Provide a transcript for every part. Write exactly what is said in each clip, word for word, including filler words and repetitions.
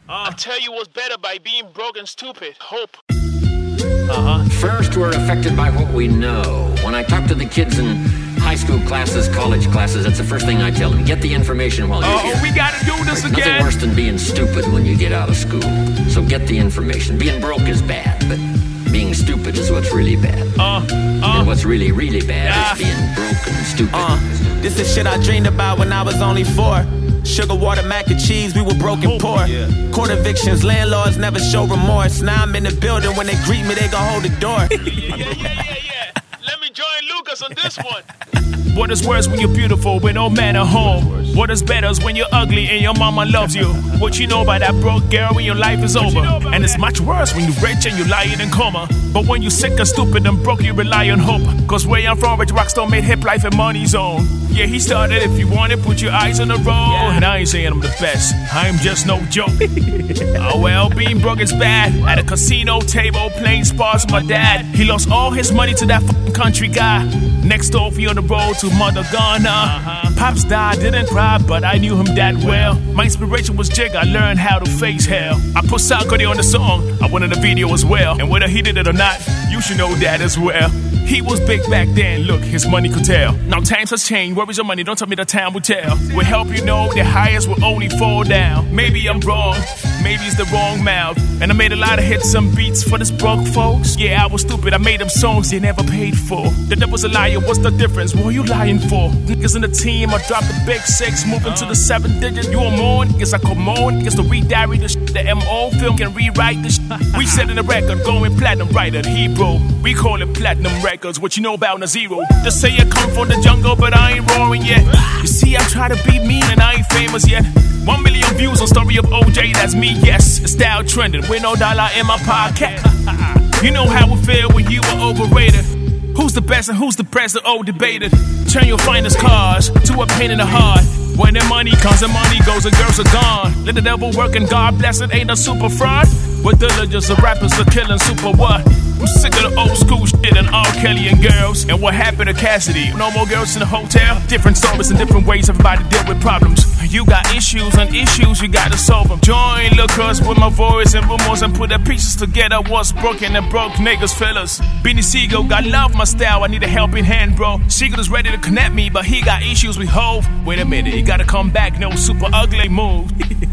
Uh. I tell you what's better by being broke and stupid. Hope. Uh-huh. First, we're affected by what we know. When I talk to the kids in high school classes, college classes, that's the first thing I tell them. Get the information while you're oh, here. Oh, we gotta do this There's again. Nothing worse than being stupid when you get out of school. So get the information. Being broke is bad, but being stupid is what's really bad. Uh, uh, and what's really, really bad uh, is being broke and stupid. Uh, this is shit I dreamed about when I was only four. Sugar, water, mac and cheese, we were broken oh, poor. Yeah. Court evictions, landlords never show remorse. Now I'm in the building, when they greet me, they gon' hold the door. yeah, yeah, yeah, yeah, yeah. Let me join Lucas on this one. What is worse when you're beautiful with no man at home? What is better is when you're ugly and your mama loves you? What you know about that broke girl when your life is over? And it's much worse when you're rich and you're lying in coma. But when you're sick and stupid and broke, you rely on hope. Cause where I'm from, Rich Rockstar made hip life and money zone. Yeah, he started, if you want it, put your eyes on the road. And I ain't saying I'm the best, I'm just no joke. Oh well, being broke is bad. At a casino table, playing sports with my dad. He lost all his money to that fucking country guy. Next door, he on the road to Mother Ghana. Uh-huh. Pops died, didn't cry, but I knew him that well. My inspiration was Jig, I learned how to face hell. I put Sarkodie on the song, I wanted the video as well. And whether he did it or not, you should know that as well. He was big back then, look, his money could tell. Now times has changed, where is your money? Don't tell me the time will tell. We'll help you know the highest will only fall down. Maybe I'm wrong, maybe it's the wrong mouth. And I made a lot of hits and beats for this broke folks. Yeah, I was stupid, I made them songs they never paid for. The devil's a liar, what's the difference? What are you lying for? Niggas in the team, I dropped the big six, moving to the seven digit. You want more? Niggas I come more. Niggas to re-diary the shit. The M O film can rewrite the shit. We set in the record, going platinum right at Hebrew. We call it platinum records, what you know about a zero. Just say I come from the jungle, but I ain't roaring yet. You see, I try to be mean and I ain't famous yet. One million views on story of O J, that's me, yes. It's style trending with no dollar in my pocket. You know how it feel when you are overrated. Who's the best and who's the best? Oh, debated. Turn your finest cars to a pain in the heart. When the money comes, the money goes, the girls are gone. Let the devil work and God bless it, ain't a super fraud. With diligence, the rappers are killing super what? I'm sick of the old school shit and R. Kelly and girls. And what happened to Cassidy? No more girls in the hotel. Different stories and different ways everybody deal with problems. You got issues and issues, you gotta solve them. Join Lucas with my voice and rumors and put the pieces together. What's broken and broke niggas, fellas. Beanie Siegel got love my style, I need a helping hand, bro. Siegel is ready to connect me, but he got issues with Hove. Wait a minute, he gotta come back, no super ugly move.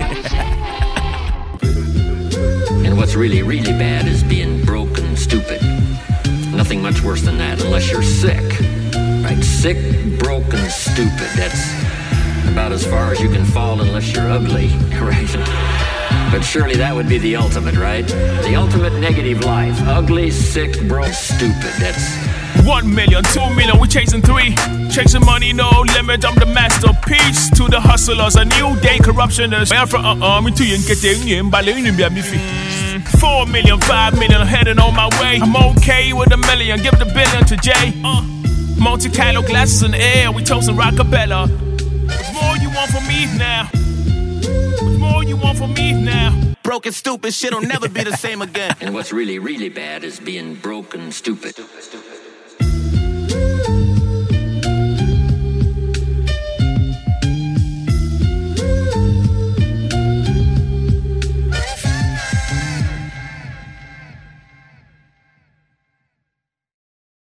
And what's really, really bad is being broke and stupid. Nothing much worse than that, unless you're sick. Right? Sick, broke, and stupid. That's about as far as you can fall unless you're ugly, right? But surely that would be the ultimate, right? The ultimate negative life. Ugly, sick, broke, stupid. That's One million, two million, we chasing three. Chasing money, no limit, I'm the masterpiece. To the hustlers, a new day corruptioners. Four million, five million, heading on my way. I'm okay with a million, give the billion to Jay. Uh, Monte-Carlo glasses in the air, we toasting Rockabella. What more you want from me now? What more you want from me now? Broken, stupid, shit'll never be the same again. And what's really, really bad is being broke and stupid. Stupid, stupid.